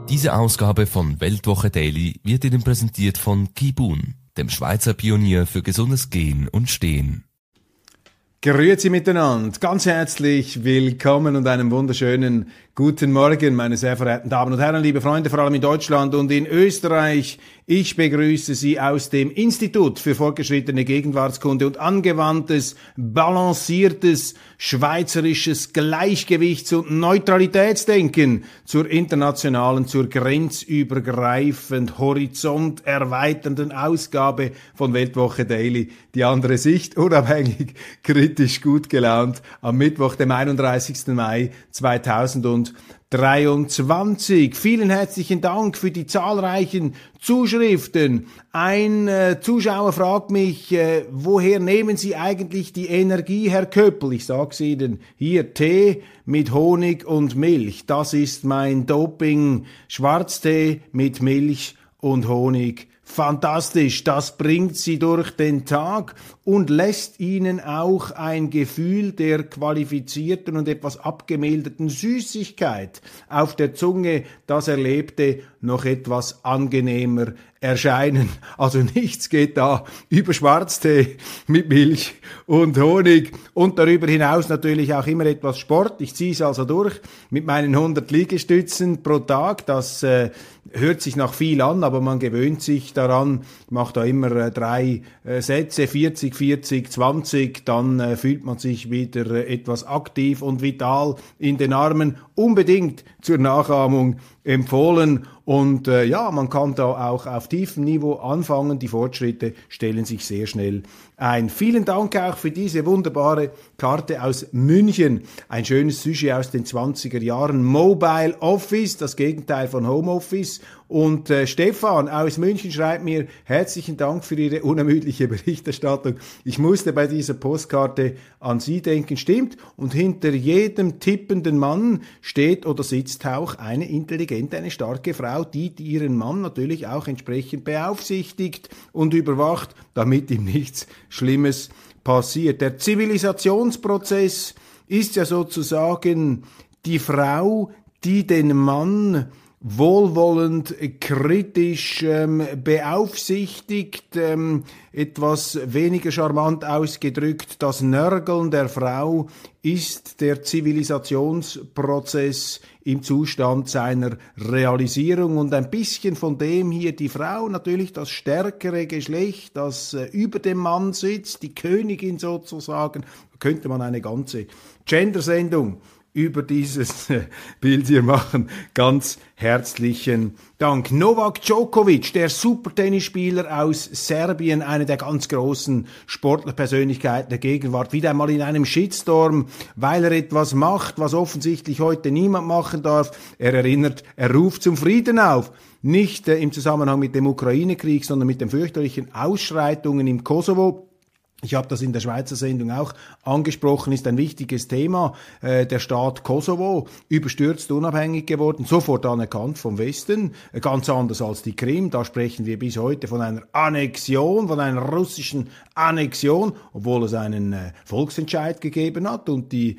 Diese Ausgabe von Weltwoche Daily wird Ihnen präsentiert von Kibun, dem Schweizer Pionier für gesundes Gehen und Stehen. Grüezi miteinander, ganz herzlich willkommen und einen wunderschönen guten Morgen, meine sehr verehrten Damen und Herren, liebe Freunde, vor allem in Deutschland und in Österreich. Ich begrüße Sie aus dem Institut für fortgeschrittene Gegenwartskunde und angewandtes, balanciertes, schweizerisches Gleichgewichts- und Neutralitätsdenken zur internationalen, zur grenzübergreifend, horizonterweiternden Ausgabe von Weltwoche Daily. Die andere Sicht, unabhängig, kritisch, gut gelaunt, am Mittwoch, dem 31. Mai 2023. Vielen herzlichen Dank für die zahlreichen Zuschriften. Ein Zuschauer fragt mich, woher nehmen Sie eigentlich die Energie, Herr Köppel? Ich sag's Ihnen, hier Tee mit Honig und Milch. Das ist mein Doping. Schwarztee mit Milch und Honig. Fantastisch, das bringt Sie durch den Tag und lässt Ihnen auch ein Gefühl der qualifizierten und etwas abgemilderten Süßigkeit auf der Zunge, das Erlebte, noch etwas angenehmer erscheinen. Also nichts geht da über Schwarztee mit Milch und Honig und darüber hinaus natürlich auch immer etwas Sport. Ich ziehe es also durch mit meinen 100 Liegestützen pro Tag. Das hört sich nach viel an, aber man gewöhnt sich daran, macht da immer 3 Sätze, 40, 40, 20, dann fühlt man sich wieder etwas aktiv und vital in den Armen. Unbedingt zur Nachahmung empfohlen. Und ja, man kann da auch auf tiefem Niveau anfangen. Die Fortschritte stellen sich sehr schnell ein. Vielen Dank auch für diese wunderbare Karte aus München. Ein schönes Sujet aus den 20er Jahren. Mobile Office, das Gegenteil von Homeoffice. Und Stefan aus München schreibt mir, herzlichen Dank für Ihre unermüdliche Berichterstattung. Ich musste bei dieser Postkarte an Sie denken. Stimmt. Und hinter jedem tippenden Mann steht oder sitzt auch eine intelligente, eine starke Frau, die ihren Mann natürlich auch entsprechend beaufsichtigt und überwacht, damit ihm nichts Schlimmes passiert. Der Zivilisationsprozess ist ja sozusagen die Frau, die den Mann wohlwollend, kritisch beaufsichtigt, etwas weniger charmant ausgedrückt, das Nörgeln der Frau ist der Zivilisationsprozess im Zustand seiner Realisierung und ein bisschen von dem hier die Frau, natürlich das stärkere Geschlecht, das über dem Mann sitzt, die Königin sozusagen, könnte man eine ganze Gendersendung über dieses Bild hier machen. Ganz herzlichen Dank. Novak Djokovic, der Supertennisspieler aus Serbien, eine der ganz großen Sportlerpersönlichkeiten der Gegenwart, wieder einmal in einem Shitstorm, weil er etwas macht, was offensichtlich heute niemand machen darf. Er ruft zum Frieden auf. Nicht im Zusammenhang mit dem Ukraine-Krieg, sondern mit den fürchterlichen Ausschreitungen im Kosovo. Ich habe das in der Schweizer Sendung auch angesprochen, ist ein wichtiges Thema. Der Staat Kosovo, überstürzt unabhängig geworden, sofort anerkannt vom Westen, ganz anders als die Krim. Da sprechen wir bis heute von einer Annexion, von einer russischen Annexion, obwohl es einen Volksentscheid gegeben hat und die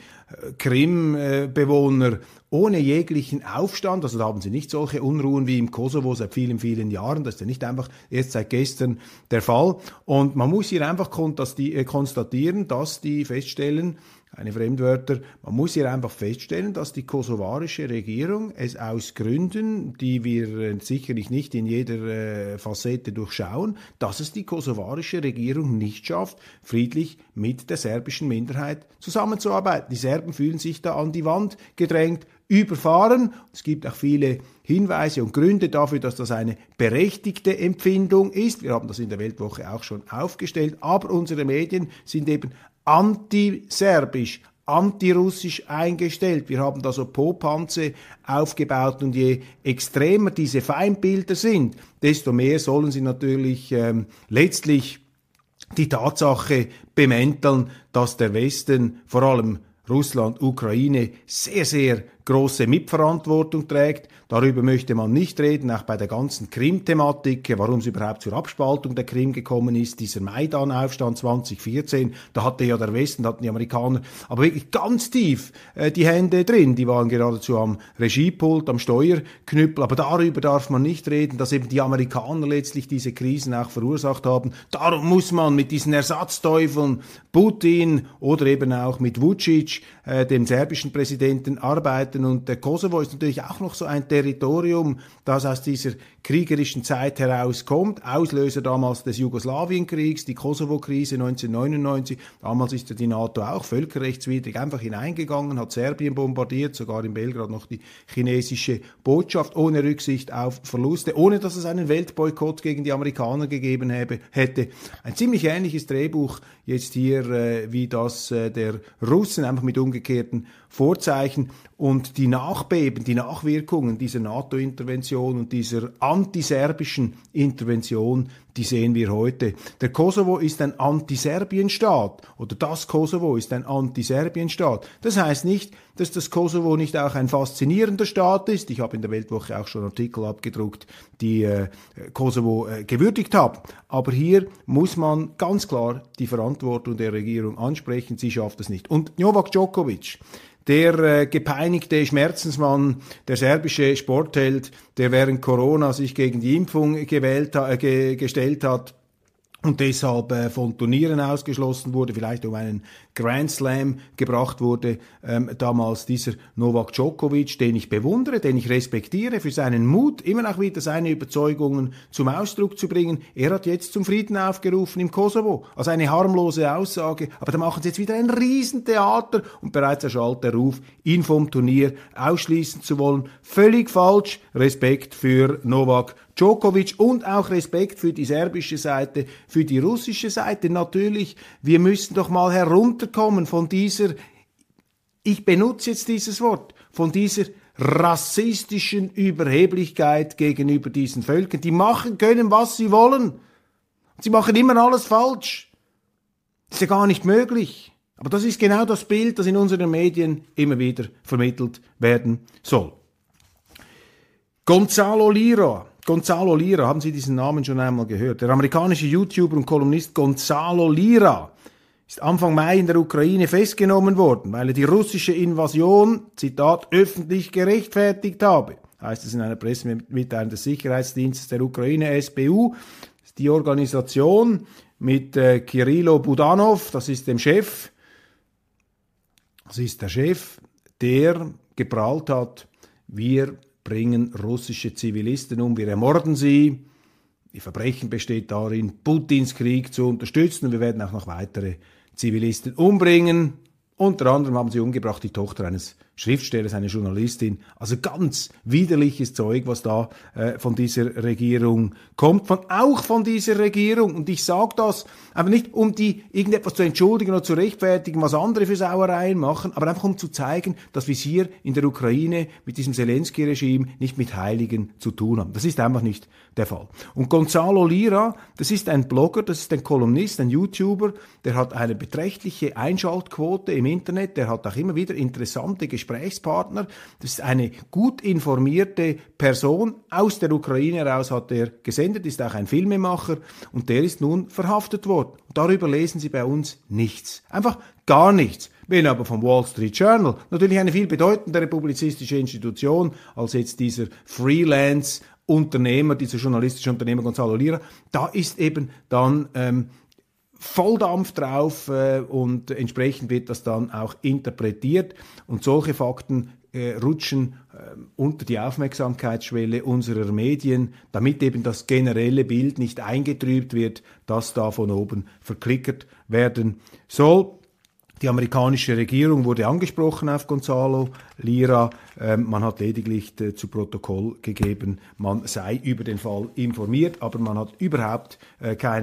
Krim-Bewohner ohne jeglichen Aufstand, also da haben sie nicht solche Unruhen wie im Kosovo seit vielen, vielen Jahren, das ist ja nicht einfach erst seit gestern der Fall. Und man muss hier einfach konstatieren, dass die feststellen, keine Fremdwörter, man muss hier einfach feststellen, dass die kosovarische Regierung es aus Gründen, die wir sicherlich nicht in jeder Facette durchschauen, dass es die kosovarische Regierung nicht schafft, friedlich mit der serbischen Minderheit zusammenzuarbeiten. Die Serben fühlen sich da an die Wand gedrängt, überfahren. Es gibt auch viele Hinweise und Gründe dafür, dass das eine berechtigte Empfindung ist. Wir haben das in der Weltwoche auch schon aufgestellt, aber unsere Medien sind eben antiserbisch, antirussisch eingestellt. Wir haben da so Popanze aufgebaut und je extremer diese Feindbilder sind, desto mehr sollen sie natürlich letztlich die Tatsache bemänteln, dass der Westen, vor allem Russland, Ukraine sehr, sehr große Mitverantwortung trägt. Darüber möchte man nicht reden, auch bei der ganzen Krim-Thematik, warum es überhaupt zur Abspaltung der Krim gekommen ist, dieser Maidan-Aufstand 2014, da hatte ja der Westen, hatten die Amerikaner aber wirklich ganz tief die Hände drin, die waren geradezu am Regiepult, am Steuerknüppel, aber darüber darf man nicht reden, dass eben die Amerikaner letztlich diese Krisen auch verursacht haben. Darum muss man mit diesen Ersatzteufeln, Putin oder eben auch mit Vučić, dem serbischen Präsidenten, arbeiten. Und der Kosovo ist natürlich auch noch so ein Territorium, das aus dieser kriegerischen Zeit herauskommt. Auslöser damals des Jugoslawienkriegs, die Kosovo-Krise 1999. Damals ist ja die NATO auch völkerrechtswidrig einfach hineingegangen, hat Serbien bombardiert, sogar in Belgrad noch die chinesische Botschaft, ohne Rücksicht auf Verluste, ohne dass es einen Weltboykott gegen die Amerikaner gegeben hätte. Ein ziemlich ähnliches Drehbuch jetzt hier wie das der Russen, einfach mit umgekehrten Vorzeichen. Und die Nachbeben, die Nachwirkungen dieser NATO-Intervention und dieser antiserbischen Intervention, die sehen wir heute. Der Kosovo ist ein Antiserbien-Staat oder das Kosovo ist ein Antiserbien-Staat. Das heißt nicht, dass das Kosovo nicht auch ein faszinierender Staat ist. Ich habe in der Weltwoche auch schon Artikel abgedruckt, die Kosovo gewürdigt haben. Aber hier muss man ganz klar die Verantwortung der Regierung ansprechen. Sie schafft es nicht. Und Novak Djokovic, der gepeinigte Schmerzensmann, der serbische Sportheld, der während Corona sich gegen die Impfung gestellt hat und deshalb von Turnieren ausgeschlossen wurde, vielleicht um einen Grand Slam gebracht wurde, damals dieser Novak Djokovic, den ich bewundere, den ich respektiere für seinen Mut, immer auch wieder seine Überzeugungen zum Ausdruck zu bringen. Er hat jetzt zum Frieden aufgerufen im Kosovo, also eine harmlose Aussage, aber da machen sie jetzt wieder ein Riesentheater und bereits erschallt der Ruf, ihn vom Turnier ausschließen zu wollen. Völlig falsch. Respekt für Novak Djokovic und auch Respekt für die serbische Seite, für die russische Seite. Natürlich, wir müssen doch mal herunterkommen von dieser, ich benutze jetzt dieses Wort, von dieser rassistischen Überheblichkeit gegenüber diesen Völkern. Die machen können, was sie wollen. Sie machen immer alles falsch. Das ist ja gar nicht möglich. Aber das ist genau das Bild, das in unseren Medien immer wieder vermittelt werden soll. Gonzalo Lira, haben Sie diesen Namen schon einmal gehört? Der amerikanische YouTuber und Kolumnist Gonzalo Lira ist Anfang Mai in der Ukraine festgenommen worden, weil er die russische Invasion, Zitat, öffentlich gerechtfertigt habe. Heißt es in einer Pressemitteilung des Sicherheitsdienstes der Ukraine, SBU. Das ist die Organisation mit Kirilo Budanov, das ist der Chef, der geprahlt hat, wir bringen russische Zivilisten um, wir ermorden sie. Ihr Verbrechen besteht darin, Putins Krieg zu unterstützen und wir werden auch noch weitere Zivilisten umbringen. Unter anderem haben sie umgebracht die Tochter eines Schriftstellers, eine Journalistin. Also ganz widerliches Zeug, was da von dieser Regierung kommt, auch von dieser Regierung. Und ich sage das aber nicht, um die irgendetwas zu entschuldigen oder zu rechtfertigen, was andere für Sauereien machen, aber einfach um zu zeigen, dass wir es hier in der Ukraine mit diesem Zelensky-Regime nicht mit Heiligen zu tun haben. Das ist einfach nicht der Fall. Und Gonzalo Lira, das ist ein Blogger, das ist ein Kolumnist, ein YouTuber, der hat eine beträchtliche Einschaltquote im Internet, der hat auch immer wieder interessante Gesprächspartner. Das ist eine gut informierte Person. Aus der Ukraine heraus hat er gesendet, ist auch ein Filmemacher und der ist nun verhaftet worden. Und darüber lesen Sie bei uns nichts. Einfach gar nichts. Wenn aber vom Wall Street Journal, natürlich eine viel bedeutendere publizistische Institution als jetzt dieser Freelance-Unternehmer, dieser journalistische Unternehmer Gonzalo Lira, da ist eben dann Volldampf drauf und entsprechend wird das dann auch interpretiert und solche Fakten rutschen unter die Aufmerksamkeitsschwelle unserer Medien, damit eben das generelle Bild nicht eingetrübt wird, das da von oben verklickert werden soll. Die amerikanische Regierung wurde angesprochen auf Gonzalo Lira. Man hat lediglich zu Protokoll gegeben, man sei über den Fall informiert, aber man hat überhaupt keine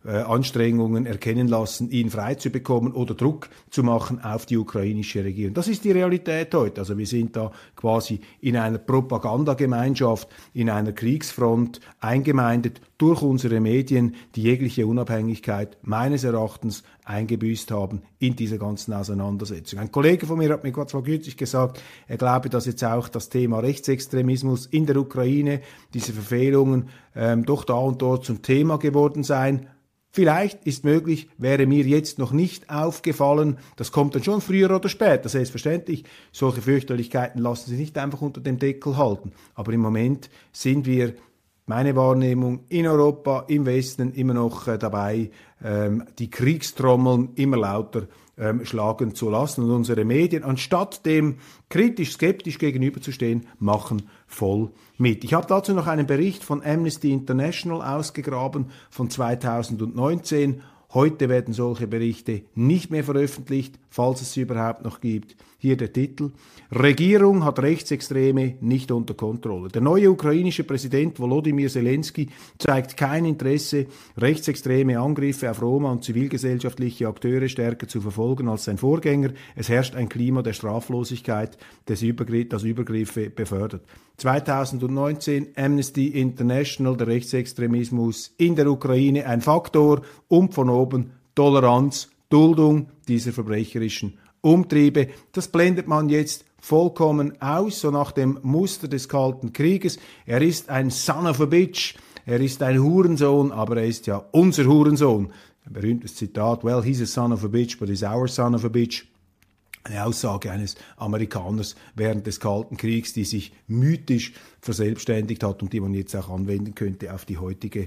Anstrengungen erkennen lassen, ihn freizubekommen oder Druck zu machen auf die ukrainische Regierung. Das ist die Realität heute. Also wir sind da quasi in einer Propagandagemeinschaft, in einer Kriegsfront eingemeindet durch unsere Medien, die jegliche Unabhängigkeit meines Erachtens eingebüßt haben in dieser ganzen Auseinandersetzung. Ein Kollege von mir hat mir zwar kürzlich gesagt, er glaube, dass jetzt auch das Thema Rechtsextremismus in der Ukraine, diese Verfehlungen doch da und dort zum Thema geworden seien. Vielleicht ist möglich, wäre mir jetzt noch nicht aufgefallen. Das kommt dann schon früher oder später, selbstverständlich. Solche Fürchterlichkeiten lassen sich nicht einfach unter dem Deckel halten. Aber im Moment sind wir, meine Wahrnehmung, in Europa, im Westen immer noch dabei, die Kriegstrommeln immer lauter schlagen zu lassen. Und unsere Medien, anstatt dem kritisch, skeptisch gegenüberzustehen, machen voll mit. Ich habe dazu noch einen Bericht von Amnesty International ausgegraben von 2019. Heute werden solche Berichte nicht mehr veröffentlicht, falls es sie überhaupt noch gibt. Hier der Titel: Regierung hat Rechtsextreme nicht unter Kontrolle. Der neue ukrainische Präsident Volodymyr Zelensky zeigt kein Interesse, rechtsextreme Angriffe auf Roma und zivilgesellschaftliche Akteure stärker zu verfolgen als sein Vorgänger. Es herrscht ein Klima der Straflosigkeit, das Übergriffe befördert. 2019 Amnesty International, der Rechtsextremismus in der Ukraine ein Faktor, und von oben Toleranz, Duldung dieser verbrecherischen Umtriebe. Das blendet man jetzt vollkommen aus, so nach dem Muster des Kalten Krieges. Er ist ein Son of a Bitch, er ist ein Hurensohn, aber er ist ja unser Hurensohn. Ein berühmtes Zitat: Well, he's a son of a bitch, but he's our son of a bitch. Eine Aussage eines Amerikaners während des Kalten Kriegs, die sich mythisch verselbstständigt hat und die man jetzt auch anwenden könnte auf die heutige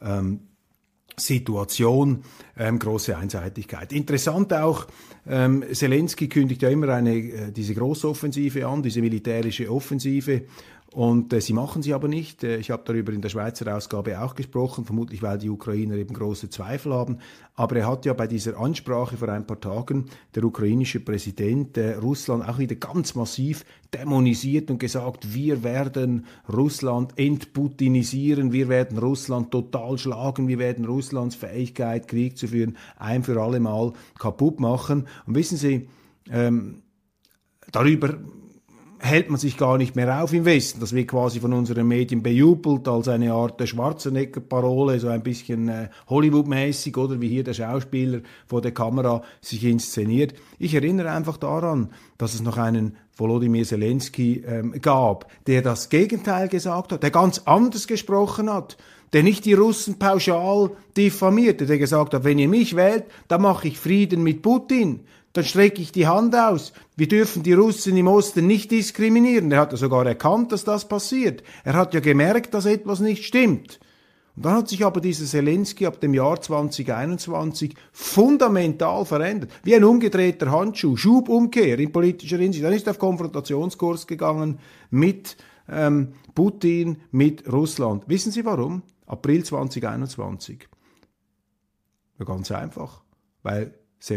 Situation. Große Einseitigkeit. Interessant auch, Zelensky kündigt ja immer diese Großoffensive an, diese militärische Offensive. Und sie machen sie aber nicht. Ich habe darüber in der Schweizer Ausgabe auch gesprochen, vermutlich weil die Ukrainer eben große Zweifel haben. Aber er hat ja bei dieser Ansprache vor ein paar Tagen, der ukrainische Präsident, Russland auch wieder ganz massiv dämonisiert und gesagt, wir werden Russland entputinisieren, wir werden Russland total schlagen, wir werden Russlands Fähigkeit, Krieg zu führen, ein für alle Mal kaputt machen. Und wissen Sie, darüber hält man sich gar nicht mehr auf im Westen. Das wird quasi von unseren Medien bejubelt als eine Art der Schwarzenegger-Parole, so ein bisschen Hollywood-mäßig, oder wie hier der Schauspieler vor der Kamera sich inszeniert. Ich erinnere einfach daran, dass es noch einen Volodymyr Zelensky gab, der das Gegenteil gesagt hat, der ganz anders gesprochen hat, der nicht die Russen pauschal diffamierte, der gesagt hat, wenn ihr mich wählt, dann mache ich Frieden mit Putin. Dann strecke ich die Hand aus. Wir dürfen die Russen im Osten nicht diskriminieren. Er hat ja sogar erkannt, dass das passiert. Er hat ja gemerkt, dass etwas nicht stimmt. Und dann hat sich aber dieser Zelensky ab dem Jahr 2021 fundamental verändert. Wie ein umgedrehter Handschuh, Schubumkehr in politischer Hinsicht. Dann ist er auf Konfrontationskurs gegangen mit Putin, mit Russland. Wissen Sie warum? April 2021. Ja, ganz einfach. Weil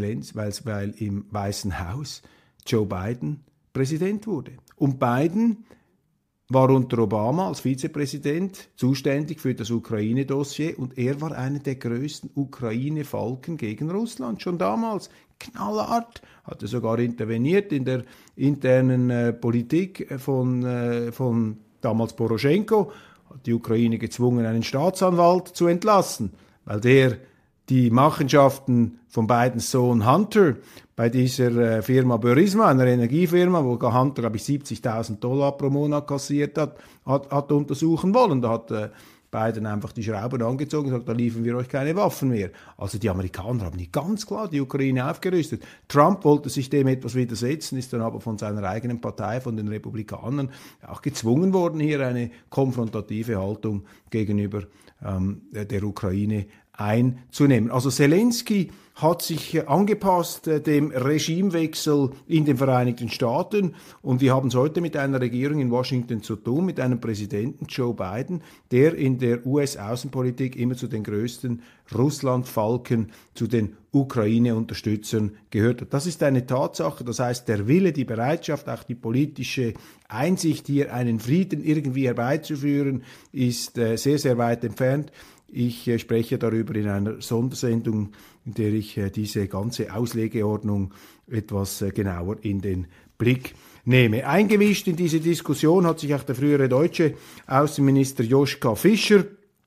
im Weißen Haus Joe Biden Präsident wurde. Und Biden war unter Obama als Vizepräsident zuständig für das Ukraine-Dossier und er war einer der größten Ukraine-Falken gegen Russland, schon damals. Knallhart, hatte sogar interveniert in der internen Politik von damals Poroschenko, hat die Ukraine gezwungen, einen Staatsanwalt zu entlassen, weil der die Machenschaften von Bidens Sohn Hunter bei dieser Firma Burisma, einer Energiefirma, wo Hunter, glaube ich, $70.000 pro Monat kassiert hat untersuchen wollen. Da hat Biden einfach die Schrauben angezogen und gesagt, da liefern wir euch keine Waffen mehr. Also die Amerikaner haben nicht ganz klar die Ukraine aufgerüstet. Trump wollte sich dem etwas widersetzen, ist dann aber von seiner eigenen Partei, von den Republikanern, auch gezwungen worden, hier eine konfrontative Haltung gegenüber der Ukraine einzunehmen. Also Zelensky hat sich angepasst dem Regimewechsel in den Vereinigten Staaten und wir haben es heute mit einer Regierung in Washington zu tun, mit einem Präsidenten Joe Biden, der in der US-Außenpolitik immer zu den größten Russland-Falken, zu den Ukraine-Unterstützern gehört hat. Das ist eine Tatsache, das heißt, der Wille, die Bereitschaft, auch die politische Einsicht, hier einen Frieden irgendwie herbeizuführen, ist sehr, sehr weit entfernt. Ich spreche darüber in einer Sondersendung, in der ich diese ganze Auslegeordnung etwas genauer in den Blick nehme. Eingemischt in diese Diskussion hat sich auch der frühere deutsche Außenminister Joschka Fischer.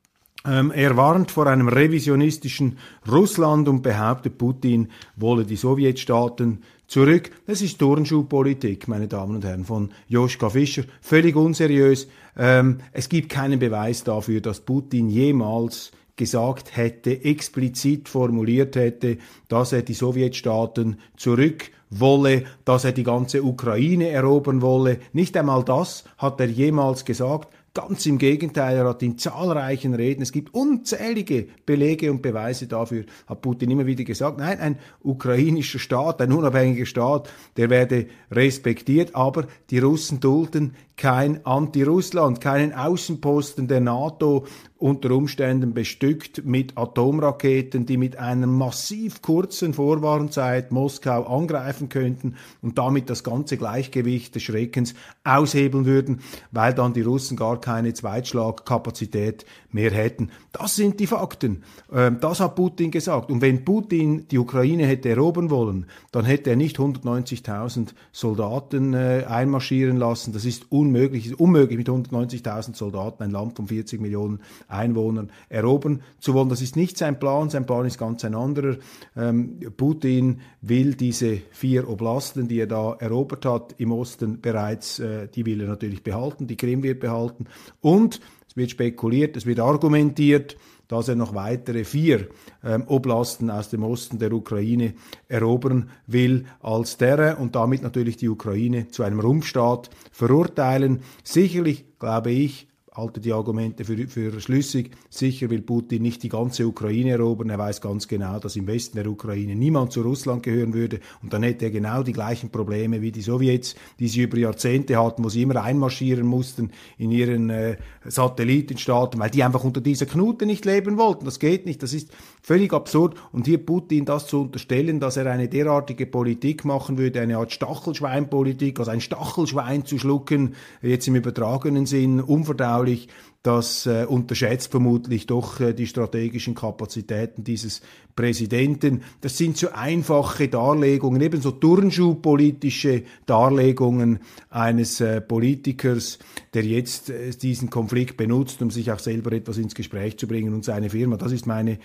Er warnt vor einem revisionistischen Russland und behauptet, Putin wolle die Sowjetstaaten zurück. Das ist Turnschuhpolitik, meine Damen und Herren, von Joschka Fischer. Völlig unseriös. Es gibt keinen Beweis dafür, dass Putin jemals gesagt hätte, explizit formuliert hätte, dass er die Sowjetstaaten zurück wolle, dass er die ganze Ukraine erobern wolle. Nicht einmal das hat er jemals gesagt. Ganz im Gegenteil, er hat in zahlreichen Reden, es gibt unzählige Belege und Beweise dafür, hat Putin immer wieder gesagt, nein, ein ukrainischer Staat, ein unabhängiger Staat, der werde respektiert, aber die Russen dulden kein Anti-Russland, keinen Außenposten der NATO, unter Umständen bestückt mit Atomraketen, die mit einer massiv kurzen Vorwarnzeit Moskau angreifen könnten und damit das ganze Gleichgewicht des Schreckens aushebeln würden, weil dann die Russen gar keine Zweitschlagkapazität mehr hätten. Das sind die Fakten. Das hat Putin gesagt. Und wenn Putin die Ukraine hätte erobern wollen, dann hätte er nicht 190.000 Soldaten einmarschieren lassen. Das ist unmöglich. Es ist unmöglich, mit 190.000 Soldaten ein Land von 40 Millionen Einwohnern erobern zu wollen. Das ist nicht sein Plan. Sein Plan ist ganz ein anderer. Putin will diese 4 Oblasten, die er da erobert hat im Osten bereits, die will er natürlich behalten. Die Krim wird behalten. Und es wird spekuliert, es wird argumentiert, dass er noch weitere 4 Oblasten aus dem Osten der Ukraine erobern will als Terrain und damit natürlich die Ukraine zu einem Rumpfstaat verurteilen. Sicherlich, glaube ich, halte die Argumente für schlüssig. Sicher will Putin nicht die ganze Ukraine erobern. Er weiß ganz genau, dass im Westen der Ukraine niemand zu Russland gehören würde. Und dann hätte er genau die gleichen Probleme wie die Sowjets, die sie über Jahrzehnte hatten, wo sie immer einmarschieren mussten in ihren Satellitenstaaten, weil die einfach unter dieser Knute nicht leben wollten. Das geht nicht. Das ist völlig absurd. Und hier Putin das zu unterstellen, dass er eine derartige Politik machen würde, eine Art Stachelschweinpolitik, also ein Stachelschwein zu schlucken, jetzt im übertragenen Sinn, unverdaulich, das unterschätzt vermutlich doch die strategischen Kapazitäten dieses Präsidenten. Das sind so einfache Darlegungen, ebenso turnschuhpolitische Darlegungen eines Politikers, der jetzt diesen Konflikt benutzt, um sich auch selber etwas ins Gespräch zu bringen und seine Firma. Das ist meine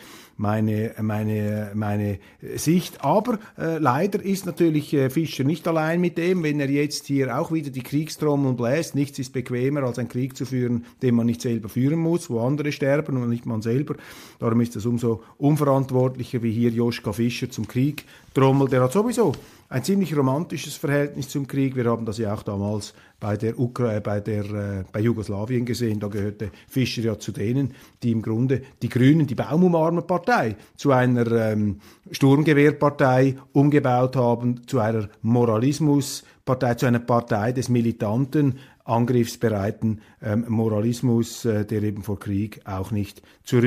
Sicht. Aber leider ist natürlich Fischer nicht allein mit dem, wenn er jetzt hier auch wieder die Kriegstrommel bläst. Nichts ist bequemer, als einen Krieg zu führen, den man nicht selber führen muss, wo andere sterben und nicht man selber. Darum ist es umso unverantwortlicher, wie hier Joschka Fischer zum Krieg trommelt. Der hat sowieso ein ziemlich romantisches Verhältnis zum Krieg. Wir haben das ja auch damals bei Jugoslawien gesehen. Da gehörte Fischer ja zu denen, die im Grunde die Grünen, die baumumarme Partei, zu einer Sturmgewehrpartei umgebaut haben, zu einer Moralismuspartei, zu einer Partei des militanten, angriffsbereiten Moralismus, der eben vor Krieg auch nicht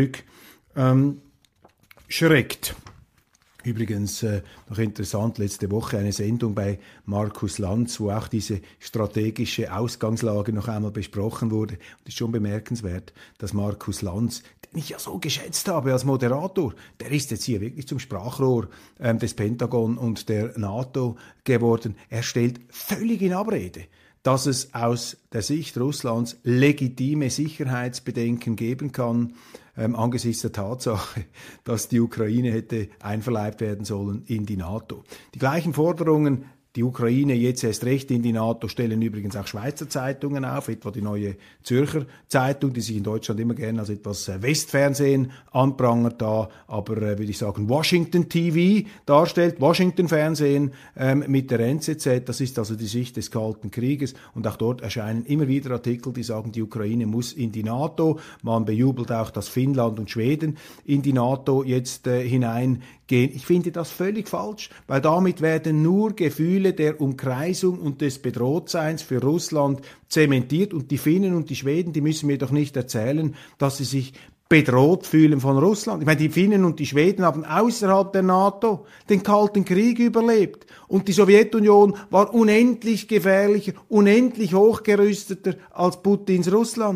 zurückschreckt. Übrigens noch interessant, letzte Woche eine Sendung bei Markus Lanz, wo auch diese strategische Ausgangslage noch einmal besprochen wurde. Und es ist schon bemerkenswert, dass Markus Lanz, den ich ja so geschätzt habe als Moderator, der ist jetzt hier wirklich zum Sprachrohr des Pentagon und der NATO geworden. Er stellt völlig in Abrede, dass es aus der Sicht Russlands legitime Sicherheitsbedenken geben kann, angesichts der Tatsache, dass die Ukraine hätte einverleibt werden sollen in die NATO. Die gleichen Forderungen, die Ukraine jetzt erst recht in die NATO, stellen übrigens auch Schweizer Zeitungen auf, etwa die Neue Zürcher Zeitung, die sich in Deutschland immer gerne als etwas Westfernsehen anprangert, da aber, würde ich sagen, Washington TV darstellt, Washington Fernsehen mit der NZZ, das ist also die Sicht des Kalten Krieges und auch dort erscheinen immer wieder Artikel, die sagen, die Ukraine muss in die NATO, man bejubelt auch, dass Finnland und Schweden in die NATO jetzt hineingehen. Ich finde das völlig falsch, weil damit werden nur Gefühle der Umkreisung und des Bedrohtseins für Russland zementiert und die Finnen und die Schweden, die müssen mir doch nicht erzählen, dass sie sich bedroht fühlen von Russland. Ich meine, die Finnen und die Schweden haben außerhalb der NATO den Kalten Krieg überlebt und die Sowjetunion war unendlich gefährlicher, unendlich hochgerüsteter als Putins Russland.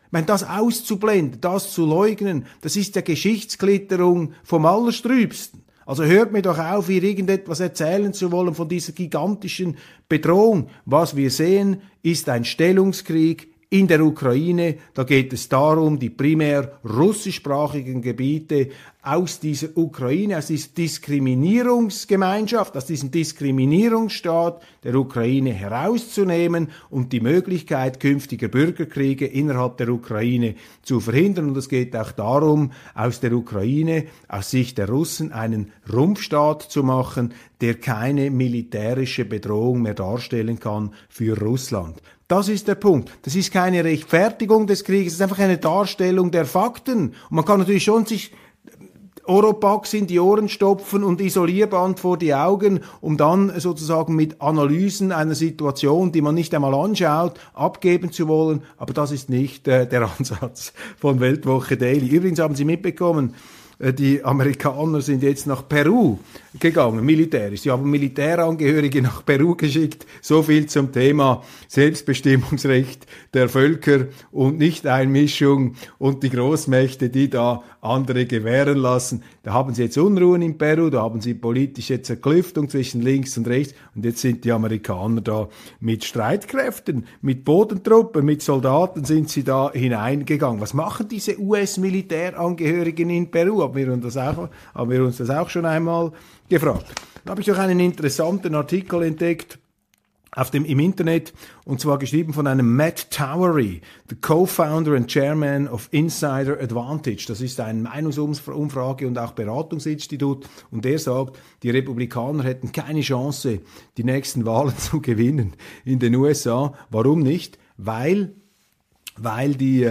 Ich meine, das auszublenden, das zu leugnen, das ist ja Geschichtsklitterung vom Allerstrübsten. Also hört mir doch auf, hier irgendetwas erzählen zu wollen von dieser gigantischen Bedrohung. Was wir sehen, ist ein Stellungskrieg in der Ukraine. Da geht es darum, die primär russischsprachigen Gebiete aus dieser Ukraine, aus dieser Diskriminierungsgemeinschaft, aus diesem Diskriminierungsstaat der Ukraine herauszunehmen und die Möglichkeit künftiger Bürgerkriege innerhalb der Ukraine zu verhindern. Und es geht auch darum, aus der Ukraine, aus Sicht der Russen, einen Rumpfstaat zu machen, der keine militärische Bedrohung mehr darstellen kann für Russland. Das ist der Punkt. Das ist keine Rechtfertigung des Krieges, es ist einfach eine Darstellung der Fakten. Und man kann natürlich schon sich Oropax in die Ohren stopfen und Isolierband vor die Augen, um dann sozusagen mit Analysen einer Situation, die man nicht einmal anschaut, abgeben zu wollen. Aber das ist nicht der Ansatz von Weltwoche Daily. Übrigens haben Sie mitbekommen, die Amerikaner sind jetzt nach Peru gegangen, militärisch. Sie haben Militärangehörige nach Peru geschickt. So viel zum Thema Selbstbestimmungsrecht der Völker und Nichteinmischung und die Großmächte, die da andere gewähren lassen. Da haben sie jetzt Unruhen in Peru, da haben sie politische Zerklüftung zwischen links und rechts und jetzt sind die Amerikaner da mit Streitkräften, mit Bodentruppen, mit Soldaten sind sie da hineingegangen. Was machen diese US-Militärangehörigen in Peru? Haben wir uns das auch schon einmal gefragt. Da habe ich auch einen interessanten Artikel entdeckt im Internet, und zwar geschrieben von einem Matt Towery, the Co-Founder and Chairman of Insider Advantage. Das ist ein Meinungsumfrage- und auch Beratungsinstitut, und der sagt, die Republikaner hätten keine Chance, die nächsten Wahlen zu gewinnen in den USA. Warum nicht? Weil die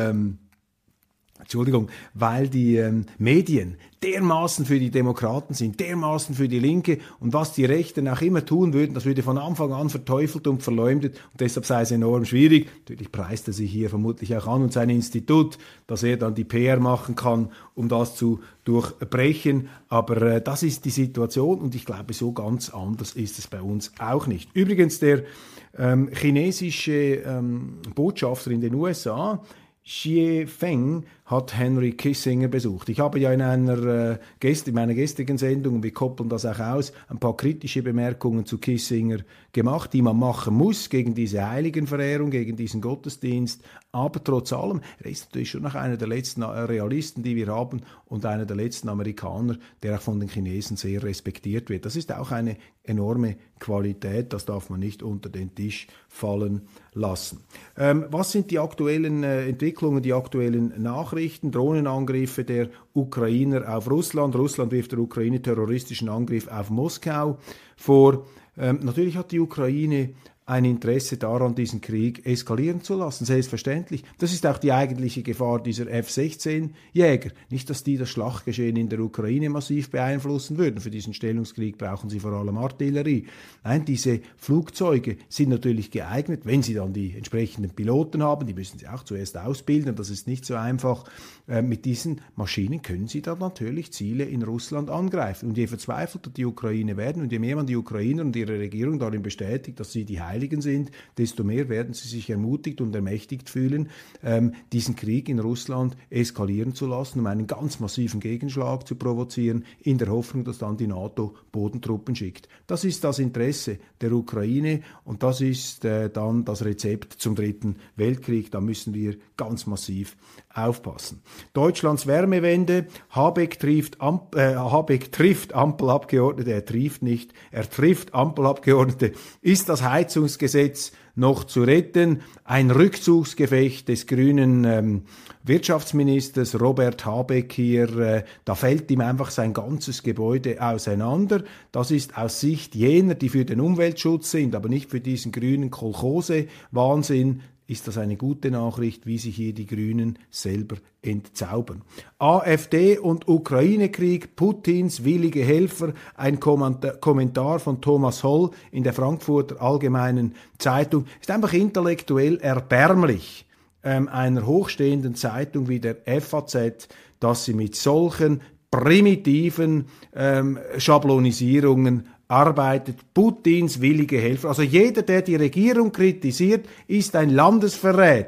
Medien dermaßen für die Demokraten sind, dermaßen für die Linke, und was die Rechten auch immer tun würden, das würde von Anfang an verteufelt und verleumdet, und deshalb sei es enorm schwierig. Natürlich preist er sich hier vermutlich auch an und sein Institut, dass er dann die PR machen kann, um das zu durchbrechen, aber das ist die Situation, und ich glaube, so ganz anders ist es bei uns auch nicht. Übrigens, der chinesische Botschafter in den USA, Xie Feng, hat Henry Kissinger besucht. Ich habe ja in meiner gestrigen Sendung, und wir koppeln das auch aus, ein paar kritische Bemerkungen zu Kissinger gemacht, die man machen muss gegen diese Heiligenverehrung, gegen diesen Gottesdienst. Aber trotz allem, er ist natürlich schon noch einer der letzten Realisten, die wir haben, und einer der letzten Amerikaner, der auch von den Chinesen sehr respektiert wird. Das ist auch eine enorme Qualität, das darf man nicht unter den Tisch fallen lassen. Was sind die aktuellen Entwicklungen, die aktuellen Nachrichten? Drohnenangriffe der Ukrainer auf Russland. Russland wirft der Ukraine terroristischen Angriff auf Moskau vor. Natürlich hat die Ukraine ein Interesse daran, diesen Krieg eskalieren zu lassen, selbstverständlich. Das ist auch die eigentliche Gefahr dieser F-16-Jäger. Nicht, dass die das Schlachtgeschehen in der Ukraine massiv beeinflussen würden. Für diesen Stellungskrieg brauchen sie vor allem Artillerie. Nein, diese Flugzeuge sind natürlich geeignet, wenn sie dann die entsprechenden Piloten haben, die müssen sie auch zuerst ausbilden, das ist nicht so einfach. Mit diesen Maschinen können sie dann natürlich Ziele in Russland angreifen. Und je verzweifelter die Ukraine werden und je mehr man die Ukrainer und ihre Regierung darin bestätigt, dass sie die Heiligen sind, desto mehr werden sie sich ermutigt und ermächtigt fühlen, diesen Krieg in Russland eskalieren zu lassen, um einen ganz massiven Gegenschlag zu provozieren, in der Hoffnung, dass dann die NATO Bodentruppen schickt. Das ist das Interesse der Ukraine, und das ist dann das Rezept zum Dritten Weltkrieg. Da müssen wir ganz massiv aufpassen. Deutschlands Wärmewende. Habeck trifft Ampelabgeordnete, er trifft Ampelabgeordnete. Ist das Heizungsgesetz noch zu retten? Ein Rückzugsgefecht des grünen Wirtschaftsministers Robert Habeck hier, da fällt ihm einfach sein ganzes Gebäude auseinander. Das ist aus Sicht jener, die für den Umweltschutz sind, aber nicht für diesen grünen Kolchose-Wahnsinn, ist das eine gute Nachricht, wie sich hier die Grünen selber entzaubern. AfD und Ukraine-Krieg, Putins willige Helfer, ein Kommentar von Thomas Holl in der Frankfurter Allgemeinen Zeitung, ist einfach intellektuell erbärmlich, einer hochstehenden Zeitung wie der FAZ, dass sie mit solchen primitiven Schablonisierungen arbeitet. Putins willige Helfer. Also jeder, der die Regierung kritisiert, ist ein Landesverräter.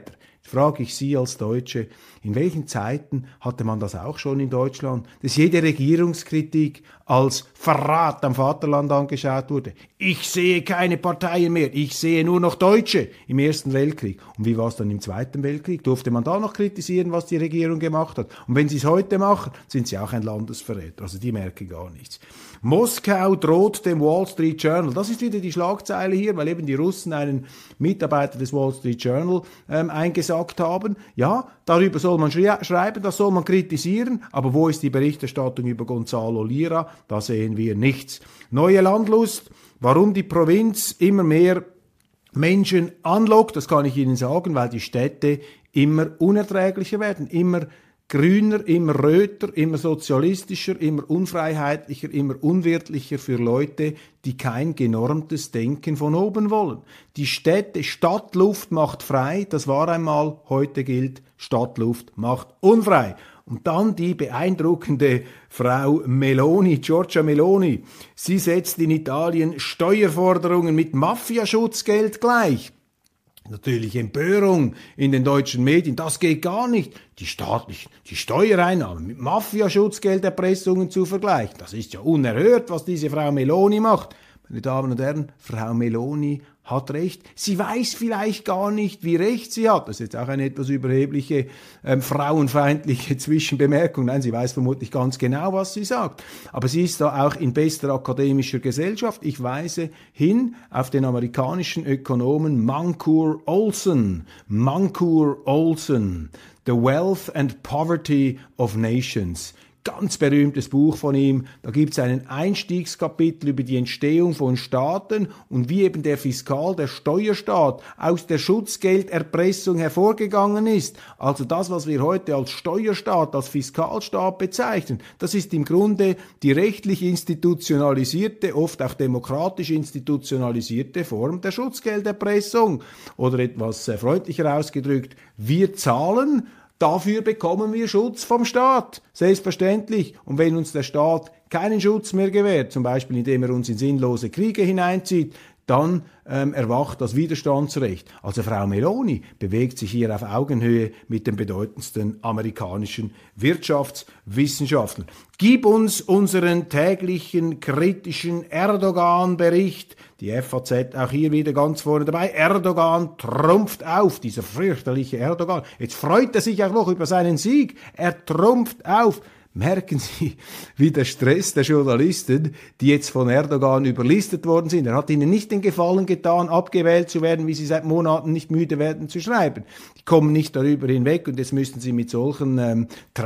frage ich Sie als Deutsche, in welchen Zeiten hatte man das auch schon in Deutschland, dass jede Regierungskritik als Verrat am Vaterland angeschaut wurde? Ich sehe keine Parteien mehr, ich sehe nur noch Deutsche im Ersten Weltkrieg. Und wie war es dann im Zweiten Weltkrieg? Durfte man da noch kritisieren, was die Regierung gemacht hat? Und wenn sie es heute machen, sind sie auch ein Landesverräter. Also die merken gar nichts. Moskau droht dem Wall Street Journal. Das ist wieder die Schlagzeile hier, weil eben die Russen einen Mitarbeiter des Wall Street Journal eingesackt haben. Ja, darüber soll man schreiben, das soll man kritisieren, aber wo ist die Berichterstattung über Gonzalo Lira? Da sehen wir nichts. Neue Landlust, warum die Provinz immer mehr Menschen anlockt, das kann ich Ihnen sagen, weil die Städte immer unerträglicher werden, immer grüner, immer röter, immer sozialistischer, immer unfreiheitlicher, immer unwirtlicher für Leute, die kein genormtes Denken von oben wollen. Die Städte, Stadtluft macht frei, das war einmal, heute gilt, Stadtluft macht unfrei. Und dann die beeindruckende Frau Meloni, Giorgia Meloni. Sie setzt in Italien Steuerforderungen mit Mafiaschutzgeld gleich. Natürlich Empörung in den deutschen Medien, das geht gar nicht. Die Steuereinnahmen mit Mafiaschutzgelderpressungen zu vergleichen, das ist ja unerhört, was diese Frau Meloni macht. Meine Damen und Herren, Frau Meloni hat recht. Sie weiß vielleicht gar nicht, wie recht sie hat. Das ist jetzt auch eine etwas überhebliche, frauenfeindliche Zwischenbemerkung. Nein, sie weiß vermutlich ganz genau, was sie sagt. Aber sie ist da auch in bester akademischer Gesellschaft. Ich weise hin auf den amerikanischen Ökonomen Mancur Olson. Mancur Olson. The Wealth and Poverty of Nations. Ganz berühmtes Buch von ihm. Da gibt es einen Einstiegskapitel über die Entstehung von Staaten und wie eben der Steuerstaat aus der Schutzgelderpressung hervorgegangen ist. Also das, was wir heute als Steuerstaat, als Fiskalstaat bezeichnen, das ist im Grunde die rechtlich institutionalisierte, oft auch demokratisch institutionalisierte Form der Schutzgelderpressung. Oder etwas freundlicher ausgedrückt, wir zahlen, dafür bekommen wir Schutz vom Staat, selbstverständlich. Und wenn uns der Staat keinen Schutz mehr gewährt, zum Beispiel indem er uns in sinnlose Kriege hineinzieht, dann erwacht das Widerstandsrecht. Also Frau Meloni bewegt sich hier auf Augenhöhe mit den bedeutendsten amerikanischen Wirtschaftswissenschaftlern. Gib uns unseren täglichen kritischen Erdogan-Bericht. Die FAZ auch hier wieder ganz vorne dabei. Erdogan trumpft auf, dieser fürchterliche Erdogan. Jetzt freut er sich auch noch über seinen Sieg. Er trumpft auf. Merken Sie, wie der Stress der Journalisten, die jetzt von Erdogan überlistet worden sind. Er hat ihnen nicht den Gefallen getan, abgewählt zu werden, wie sie seit Monaten nicht müde werden zu schreiben. Die kommen nicht darüber hinweg und jetzt müssten sie mit solchen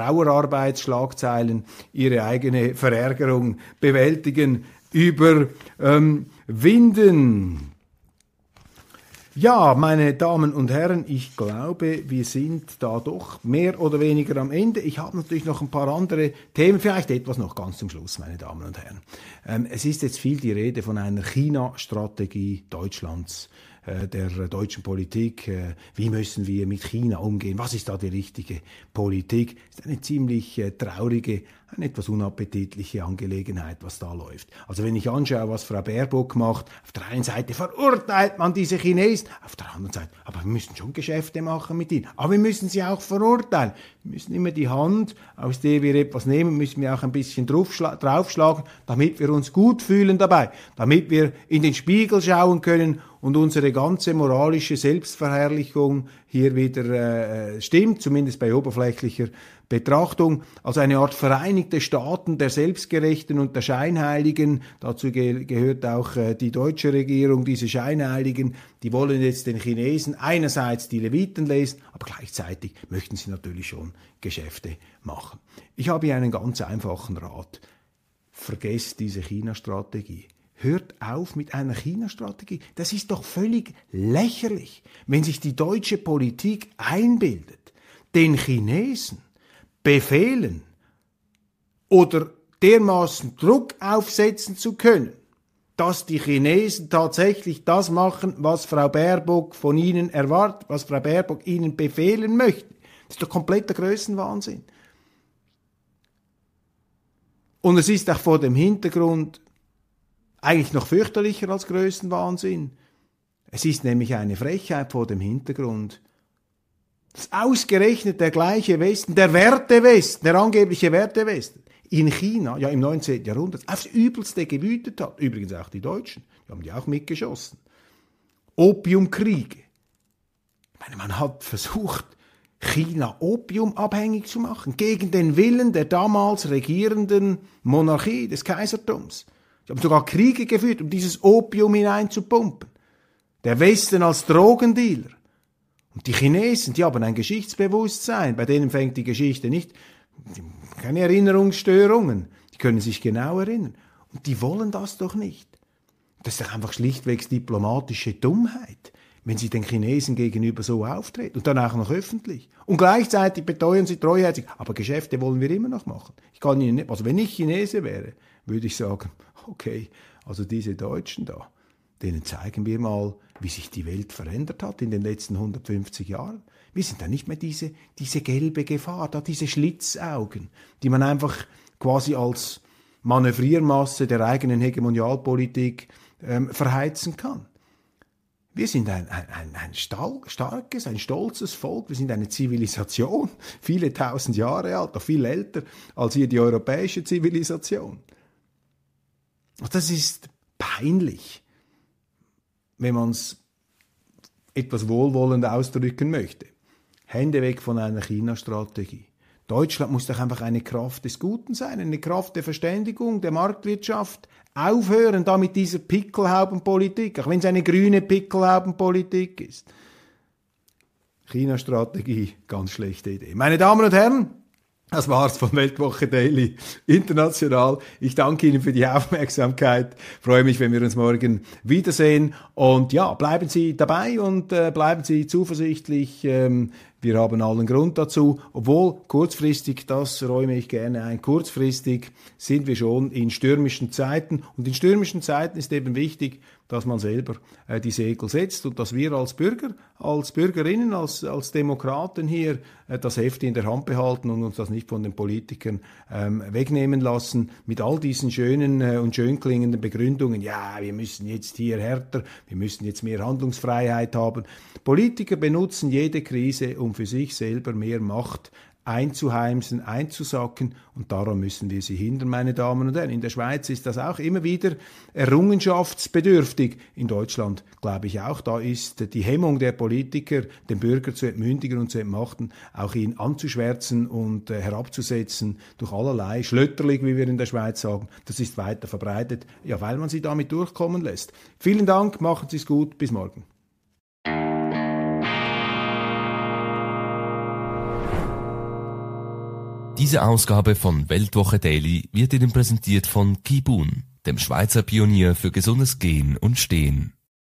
Trauerarbeitsschlagzeilen ihre eigene Verärgerung bewältigen, überwinden. Ja, meine Damen und Herren, ich glaube, wir sind da doch mehr oder weniger am Ende. Ich habe natürlich noch ein paar andere Themen, vielleicht etwas noch ganz zum Schluss, meine Damen und Herren. Es ist jetzt viel die Rede von einer China-Strategie Deutschlands, der deutschen Politik. Wie müssen wir mit China umgehen? Was ist da die richtige Politik? Das ist eine ziemlich traurige, eine etwas unappetitliche Angelegenheit, was da läuft. Also wenn ich anschaue, was Frau Baerbock macht, auf der einen Seite verurteilt man diese Chinesen, auf der anderen Seite, aber wir müssen schon Geschäfte machen mit ihnen. Aber wir müssen sie auch verurteilen. Wir müssen immer die Hand, aus der wir etwas nehmen, müssen wir auch ein bisschen draufschlagen, damit wir uns gut fühlen dabei, damit wir in den Spiegel schauen können und unsere ganze moralische Selbstverherrlichung hier wieder stimmt, zumindest bei oberflächlicher Betrachtung, also eine Art Vereinigte Staaten der Selbstgerechten und der Scheinheiligen. Dazu gehört auch die deutsche Regierung, diese Scheinheiligen, die wollen jetzt den Chinesen einerseits die Leviten lesen, aber gleichzeitig möchten sie natürlich schon Geschäfte machen. Ich habe hier einen ganz einfachen Rat. Vergesst diese China-Strategie. Hört auf mit einer China-Strategie. Das ist doch völlig lächerlich, wenn sich die deutsche Politik einbildet, den Chinesen befehlen oder dermaßen Druck aufsetzen zu können, dass die Chinesen tatsächlich das machen, was Frau Baerbock von ihnen erwartet, was Frau Baerbock ihnen befehlen möchte. Das ist doch kompletter Größenwahnsinn. Und es ist auch vor dem Hintergrund eigentlich noch fürchterlicher als Größenwahnsinn. Es ist nämlich eine Frechheit vor dem Hintergrund, Das ist ausgerechnet der gleiche Westen, der Wertewesten, der angebliche Wertewesten, in China, ja im 19. Jahrhundert, aufs Übelste gewütet hat. Übrigens auch die Deutschen, die haben die auch mitgeschossen. Opiumkriege. Ich meine, man hat versucht, China opiumabhängig zu machen, gegen den Willen der damals regierenden Monarchie, des Kaisertums. Sie haben sogar Kriege geführt, um dieses Opium hineinzupumpen. Der Westen als Drogendealer. Und die Chinesen, die haben ein Geschichtsbewusstsein, bei denen fängt die Geschichte nicht, keine Erinnerungsstörungen, die können sich genau erinnern. Und die wollen das doch nicht. Das ist doch einfach schlichtweg diplomatische Dummheit, wenn sie den Chinesen gegenüber so auftreten und dann auch noch öffentlich. Und gleichzeitig beteuern sie treuherzig, aber Geschäfte wollen wir immer noch machen. Ich kann Ihnen nicht, also wenn ich Chinese wäre, würde ich sagen, okay, also diese Deutschen da, denen zeigen wir mal, wie sich die Welt verändert hat in den letzten 150 Jahren. Wir sind da nicht mehr diese gelbe Gefahr, da diese Schlitzaugen, die man einfach quasi als Manövriermasse der eigenen Hegemonialpolitik verheizen kann. Wir sind ein starkes, ein stolzes Volk, wir sind eine Zivilisation, viele tausend Jahre alt, noch viel älter als hier die europäische Zivilisation. Und das ist peinlich, wenn man es etwas wohlwollend ausdrücken möchte. Hände weg von einer China-Strategie. Deutschland muss doch einfach eine Kraft des Guten sein, eine Kraft der Verständigung, der Marktwirtschaft. Aufhören da mit dieser Pickelhaubenpolitik, auch wenn es eine grüne Pickelhaubenpolitik ist. China-Strategie, ganz schlechte Idee. Meine Damen und Herren, das war's von Weltwoche Daily International. Ich danke Ihnen für die Aufmerksamkeit. Freue mich, wenn wir uns morgen wiedersehen. Und ja, bleiben Sie dabei und bleiben Sie zuversichtlich. Wir haben allen Grund dazu. Obwohl kurzfristig, das räume ich gerne ein, kurzfristig sind wir schon in stürmischen Zeiten. Und in stürmischen Zeiten ist eben wichtig, dass man selber die Segel setzt und dass wir als Bürger, als Bürgerinnen, als Demokraten hier das Heft in der Hand behalten und uns das nicht von den Politikern wegnehmen lassen mit all diesen schönen und schön klingenden Begründungen. Ja, wir müssen jetzt hier härter, wir müssen jetzt mehr Handlungsfreiheit haben. Politiker benutzen jede Krise, um für sich selber mehr Macht einzuheimsen, einzusacken, und daran müssen wir sie hindern, meine Damen und Herren. In der Schweiz ist das auch immer wieder errungenschaftsbedürftig. In Deutschland glaube ich auch, da ist die Hemmung der Politiker, den Bürger zu entmündigen und zu entmachten, auch ihn anzuschwärzen und herabzusetzen durch allerlei Schlötterlig, wie wir in der Schweiz sagen. Das ist weiter verbreitet, ja, weil man sie damit durchkommen lässt. Vielen Dank, machen Sie es gut, bis morgen. Diese Ausgabe von Weltwoche Daily wird Ihnen präsentiert von Kibun, dem Schweizer Pionier für gesundes Gehen und Stehen.